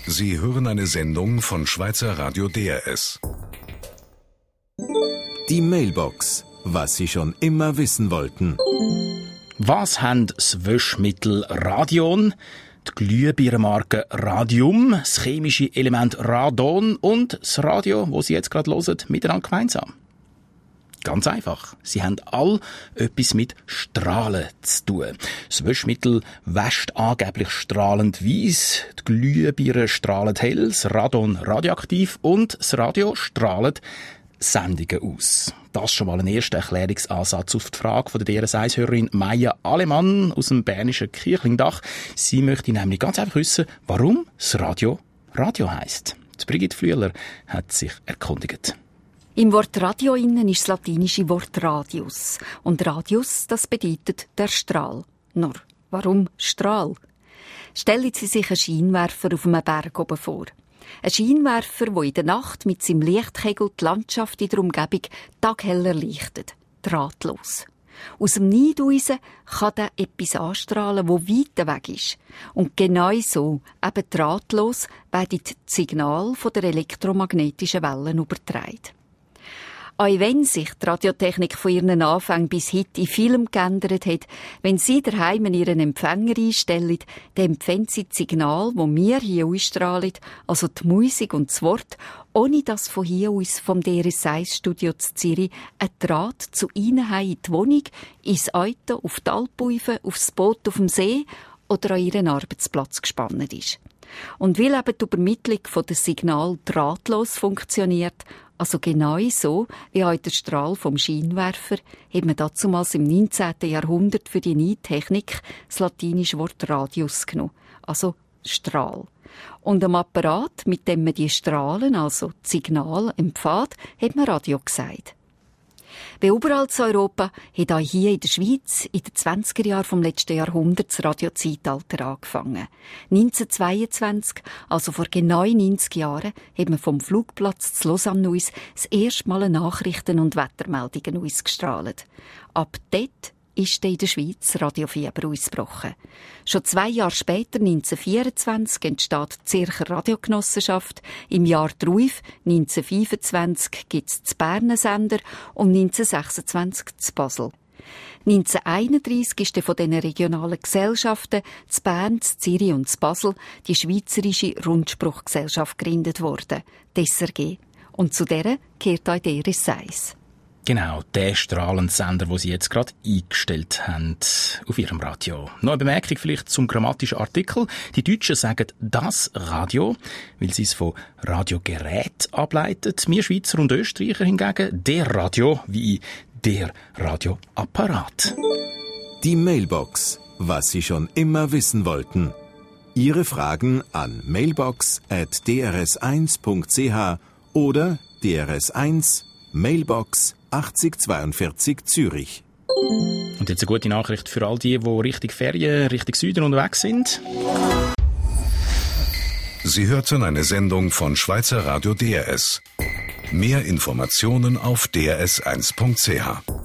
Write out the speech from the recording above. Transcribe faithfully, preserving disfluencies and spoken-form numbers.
Sie hören eine Sendung von Schweizer Radio D R S. Die Mailbox. Was Sie schon immer wissen wollten. Was haben das Waschmittel Radion, die Glühbirnenmarke Radium, das chemische Element Radon und das Radio, wo Sie jetzt gerade hören, miteinander gemeinsam? Ganz einfach. Sie haben all etwas mit Strahlen zu tun. Das Waschmittel wäscht angeblich strahlend weiss, die Glühbirne strahlt hell, das Radon radioaktiv und das Radio strahlt Sendungen aus. Das ist schon mal ein erster Erklärungsansatz auf die Frage von der D R S eins-Hörerin Maja Alemann aus dem bernischen Kirchlingdach. Sie möchte nämlich ganz einfach wissen, warum das Radio Radio heisst. Die Brigitte Flüeler hat sich erkundigt. Im Wort Radio innen ist das latinische Wort Radius. Und Radius, das bedeutet der Strahl. Nur, warum Strahl? Stellen Sie sich einen Scheinwerfer auf einem Berg oben vor. Ein Scheinwerfer, der in der Nacht mit seinem Lichtkegel die Landschaft in der Umgebung taghell erleuchtet. Drahtlos. Aus dem Neid heraus kann der etwas anstrahlen, das weit weg ist. Und genau so, eben drahtlos, werden die Signale von der elektromagnetischen Wellen übertragen. Auch wenn sich die Radiotechnik von ihren Anfängen bis heute in vielem geändert hat, wenn Sie daheim Ihren Empfänger einstellen, dann empfangen Sie das Signal, das wir hier ausstrahlen, also die Musik und das Wort, ohne dass von hier aus vom D R S eins-Studio zu Zürich ein Draht zu Ihnen heim in die Wohnung, ins Auto, auf die Alpauive, aufs Boot auf dem See oder an Ihren Arbeitsplatz gespannt ist. Und weil eben die Übermittlung des Signals drahtlos funktioniert, also genau so wie auch der Strahl vom Scheinwerfer, hat man dazumals im neunzehnten Jahrhundert für die Neidtechnik das latinische Wort Radius genommen, also Strahl. Und am Apparat, mit dem man die Strahlen, also das Signal, empfängt, hat man Radio gesagt. Wie überall in Europa hat auch hier in der Schweiz in den zwanziger Jahren vom letzten Jahrhundert das Radiozeitalter angefangen. neunzehnhundertzweiundzwanzig, also vor genau neunzig Jahren, hat man vom Flugplatz zu Lausanne aus das erste Mal Nachrichten und Wettermeldungen ausgestrahlt. Ab dort ist in der Schweiz Radiofieber ausgebrochen. Schon zwei Jahre später, neunzehnhundertvierundzwanzig, entsteht die Zürcher Radiogenossenschaft. Im Jahr darauf, neunzehnhundertfünfundzwanzig, gibt es den Berner Sender und neunzehnhundertsechsundzwanzig zu Basel. neunzehnhunderteinunddreissig ist von diesen regionalen Gesellschaften zu Bern, zu Zürich und zu Basel die Schweizerische Rundspruchgesellschaft gegründet worden, die S R G. Und zu der gehört auch D R S eins. Genau, der Strahlensender, den Sie jetzt gerade eingestellt haben auf Ihrem Radio. Noch eine Bemerkung vielleicht zum grammatischen Artikel. Die Deutschen sagen «das Radio», weil sie es von Radiogerät ableiten. Wir Schweizer und Österreicher hingegen «der Radio» wie «der Radioapparat». Die Mailbox. Was Sie schon immer wissen wollten. Ihre Fragen an mailbox at d r s eins punkt c h oder D R S eins Mailbox achtzig zweiundvierzig Zürich. Und jetzt eine gute Nachricht für all die, die Richtung Ferien, Richtung Süden unterwegs sind. Sie hörten eine Sendung von Schweizer Radio D R S. Mehr Informationen auf d r s eins punkt c h.